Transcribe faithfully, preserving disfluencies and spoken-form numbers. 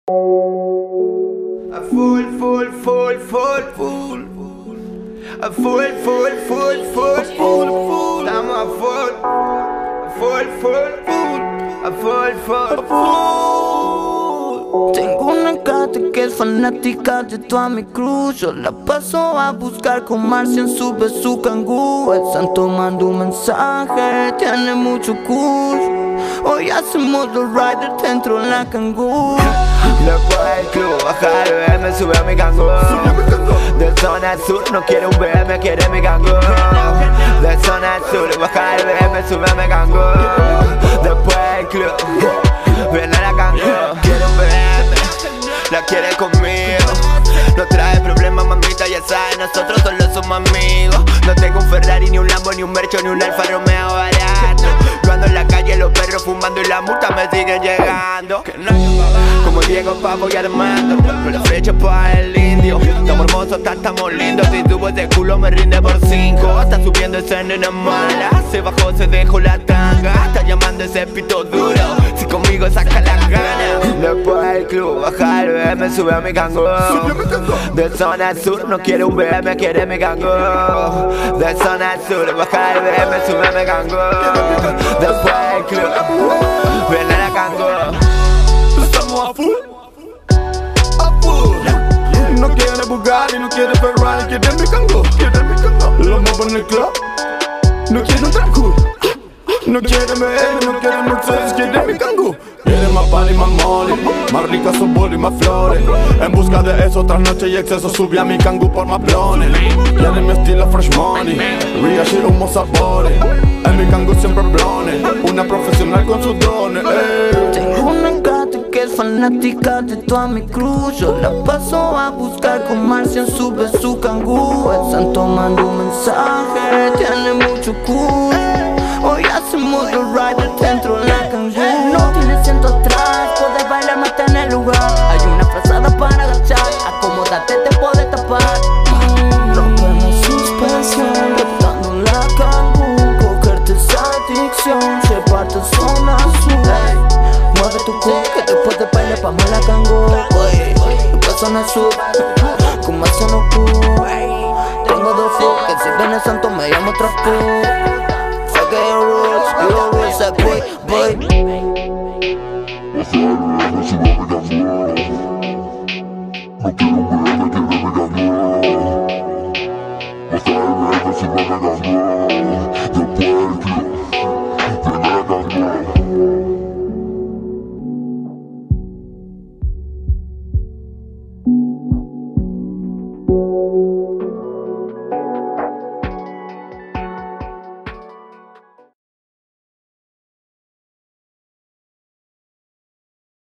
A full, full, full, full, full. A full, full, full, full, full, full. Estamos a full. A full, full, full. A full, full, full. Tengo una gata que es fanática de toda mi cruz. Yo la paso a buscar con Marcia en su su cangú. Están tomando un mensaje, tiene mucho cool. Hoy hacemos los riders dentro de la cangú. Después del club, baja el B M, sube a mi cangú. De zona sur, no quiere un B M, quiere mi cangú. De zona sur, baja el B M, sube a mi cangú. Después del club, viene la cangú. Quiere un B M, la quiere conmigo. No trae problemas, mamita, ya sabes, nosotros solo somos amigos. No tengo un Ferrari, ni un Lambo, ni un Mercho, ni un Alfa Romeo barato. Yo ando en la calle, los perros fumando y la multa me siguen llegando. Como Diego, Papo y Armando, con la flecha para el indio. Estamos hermosos, estamos lindos. Si tuvo ese culo me rinde por cinco. Está subiendo esa nena mala, se bajó, se dejó la tanga. Está llamando ese pito duro, si conmigo saca la gana. Después del club, baja el B M, sube a mi cangú. De zona sur, no quiere un B M, quiere mi cangú. De zona sur, baja el B M, sube a mi cangú. Después del club, viene la cangú. Estamos a full, a full. No quiere Bugatti, no quiere Ferrari, quiere mi cangú, quiere mi cangú. Lo muevo en el club, no quiere un trancu. No quiere B M, no quiere Mercedes, quiere mi cangú. Quiere más pan y más money, más rica su bol y más flores. En busca de eso, tras noche y exceso, subí a mi cangú por más blones. Quiere mi estilo fresh money, Riash y humos sabores. En mi cangú siempre blones, una profesional con sus dones. Ey. Tengo una gata que es fanática de toda mi cruz. Yo la paso a buscar con Marcia en su su cangú. Están tomando un mensaje, tiene mucho cool. Hoy hacemos los riders dentro de la cangú. No tiene asiento atrás, puedes bailar más en el lugar. Hay una frazada para agachar, acomódate, te puedes tapar. Rompemos suspensión, botando la cangú. Cogerte esa adicción, llevarte zona azul. Hey, mueve tu culo, que después de baile vamos a la cangú. Después zona azul, con más zona cool. Tengo dos flow, que si viene santo me llamo Trapú. Fuck your rules, your rules, that boy, boy. No quiero un B M, quiere mi cangú. No quiero un B M, quiere mi cangú.